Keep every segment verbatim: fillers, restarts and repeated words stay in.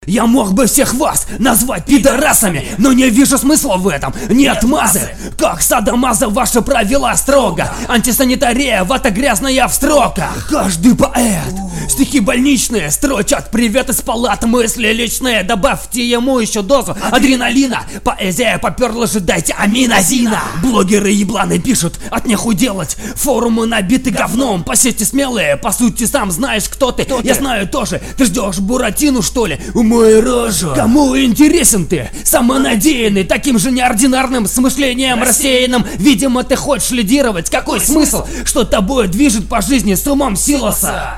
Я мог бы всех вас назвать пидорасами, но не вижу смысла в этом. Нет мазы, как садомаза ваши правила строго. Антисанитария, вата грязная в строках. Каждый поэт, стихи больничные строчат. Привет из палат, мысли личные. Добавьте ему еще дозу адреналина. Поэзия поперла же, дайте аминозина. Блогеры ебланы пишут, от нехуй делать. Форумы набиты говном. По сети смелые, по сути сам знаешь кто ты. Я знаю тоже, ты ждешь Буратину что ли? Умой рожу. Кому интересен ты? Самонадеянный, таким же неординарным с мышлением рассеянным. Видимо, ты хочешь лидировать. Какой смысл, что тобой движет по жизни с умом Силоса?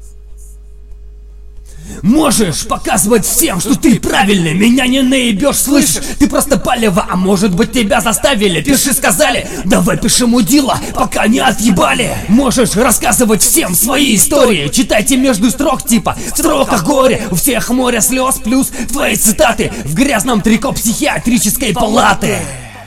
Можешь показывать всем, что ты правильный. Меня не наебешь, слышишь? Ты просто палево, а может быть тебя заставили. Пиши, сказали, давай пиши, мудила, пока не отъебали. Можешь рассказывать всем свои истории. Читайте между строк типа в строках горе. У всех море слез плюс твои цитаты в грязном трико психиатрической палаты.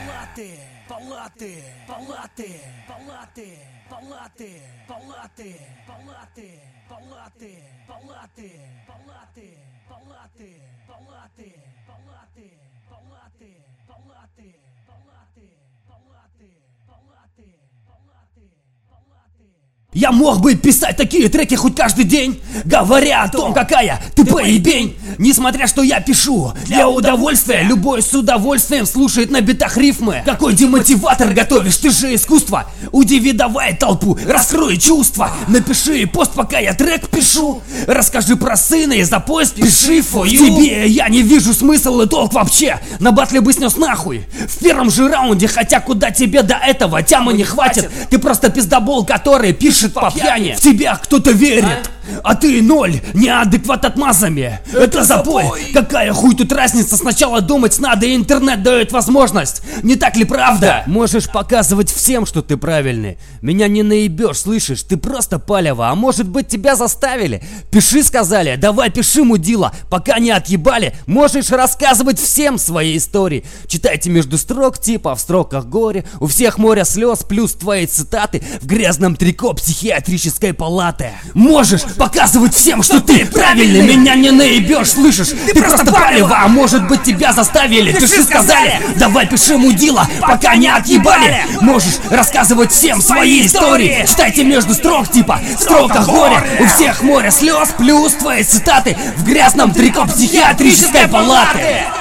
Палаты, палаты, палаты, палаты, палаты, палаты, палаты, палаты, палаты, палаты, палаты, палаты, палаты, палаты, палаты, палаты, палаты, палаты, палаты. Я мог бы писать такие треки хоть каждый день, говоря о том, какая ты поебень. Несмотря что я пишу для удовольствия, любой с удовольствием слушает на битах рифмы. Какой демотиватор готовишь, ты же искусство. Удиви давай толпу, раскрой чувства. Напиши пост, пока я трек пишу. Расскажи про сына и за поезд пиши фою. В тебе я не вижу смысла и толк вообще. На батле бы снес нахуй в первом же раунде, хотя куда тебе до этого тямы не хватит. Ты просто пиздобол, который пишет по пьяни. В тебя кто-то верит, а ты ноль, неадекват отмазами. Это запой. Какая хуй тут разница? Сначала думать надо, интернет дает возможность. Не так ли правда? Можешь показывать всем, что ты правильный. Меня не наебешь, слышишь? Ты просто палево, а может быть тебя заставили? Пиши, сказали, давай пиши, мудила, пока не отъебали. Можешь рассказывать всем свои истории. Читайте между строк типа в строках горе. У всех море слез плюс твои цитаты в грязном трико психиатрической палаты. Можешь показывать всем, что ты правильный. Меня не наебешь, слышишь? Ты, ты просто палево, а может быть тебя заставили. Пиши, сказали, давай пиши, мудила, пока не отъебали. Можешь рассказывать всем свои истории. Читайте между строк типа в строках горе. У всех море слез плюс твои цитаты в грязном трико психиатрической палаты.